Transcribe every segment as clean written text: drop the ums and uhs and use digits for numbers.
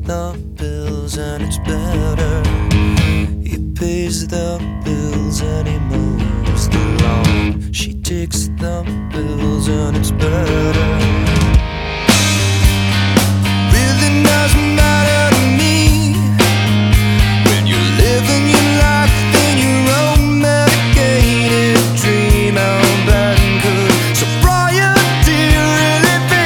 the bills and it's better. He pays the bills and he mows the lawn. She takes the bills and it's better. Really doesn't matter to me when you're living your life in your own medicated dream. How bad and good sobriety really be?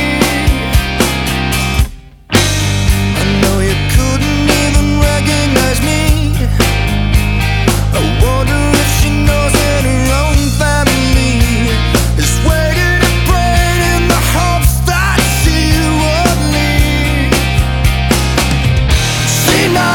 I know you couldn't even recognize me. I wonder if she knows that her own family is waiting and praying in the hopes that she would leave. She knows